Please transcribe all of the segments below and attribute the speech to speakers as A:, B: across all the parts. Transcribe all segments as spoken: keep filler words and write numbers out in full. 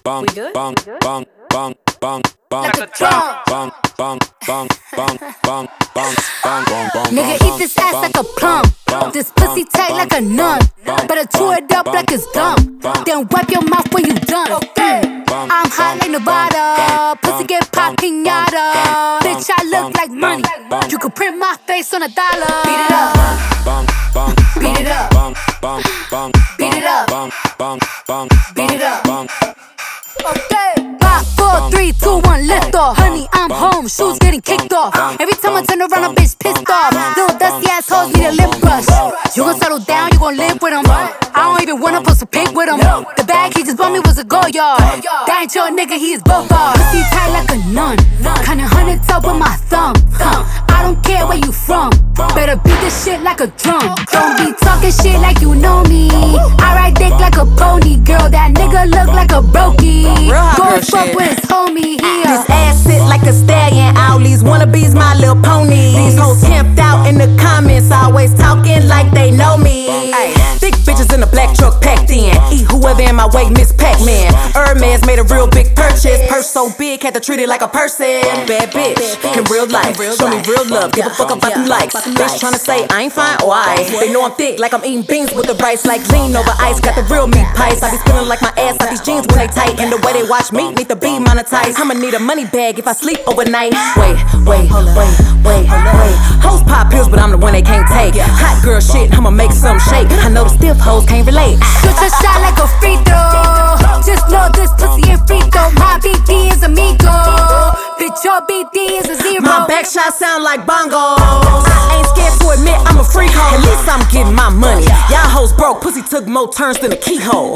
A: bang, bang, bang, bang, bang, bang,
B: like a drum.
A: bang, bang, bang, bang, bang, bang, bang, bang, bang.
B: Nigga, eat this ass like a plum. This pussy tight like a nun. Better chew it up like it's gum. Then wipe your mouth when you done. I'm hot like Nevada. Pussy get pop pinata. Bitch, I look like money. You could print my face on a dollar. Beat it up. Beat it up. Beat it up. Beat it up. Okay. Five, four, three, two, one, lift off. Honey, I'm home, shoes getting kicked off. Every time I turn around, a bitch pissed off. Little dusty assholes need a lip brush. You gon' settle down, you gon' live with him. I don't even wanna post a pic with him. The bag he just bought me was a go yard. That ain't your nigga, he is both bars. Pussy tight like a nun. Kinda hundred top with my thumb. I don't care where you from. Better beat this shit like a drum. Don't be talking shit like you know me. I ride dick like a pony, girl. That nigga look like a brokey. Go fuck with his homie here.
C: This ass sit like a stallion. All these wannabes, my little pony. These hoes camped out in the comments, always talking like they know me. Ay, thick bitches in a black truck packed in. Eat whoever in my way, Miss Pac-Man. Hermes made a real big purchase. Purse so big, had to treat it like a person. Bad bitch in real life, show me real love. Give a fuck about them likes. Bitch tryna say I ain't fine, why? They know I'm thick, like I'm eating beans with the rice. Like lean over ice, got the real meat pies. I be spinning like my ass out these jeans when they tight. And the way they watch me need to be monetized. I'ma need a money bag if I sleep overnight. Wait, wait, wait, wait, wait. Hoes pop pills, but I'm the one they can't take. Hot girl shit, I'ma make some shake. I know the stiff hoes can't relate.
B: Shoot your shot like a free throw. Just know this pussy ain't free throw. My B D is amigo. Bitch, your B D is a zero.
C: My back shot sound like bongos. I ain't scared to admit I'm a freak hoe. At least I'm getting my money. Y'all hoes broke, pussy took more turns than a keyhole.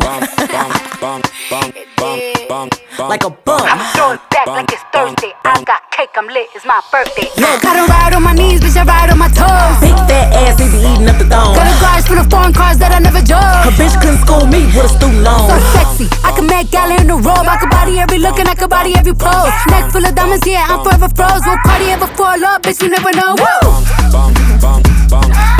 C: Like a bum.
B: I'm throwing back like it's Thursday. I got cake, I'm lit, it's my birthday. Look, I don't ride on my knees, bitch, I ride on my toes.
C: Big fat ass, they be eating up the dome.
B: Got a garage full of foreign cars that I never drove.
C: A bitch couldn't school me with a student loan.
B: So sexy, I can make gala in the robe. I can body every look and I can body every pose. Neck full of diamonds, yeah, I'm forever froze. Will party ever fall up, bitch, you never know. Woo!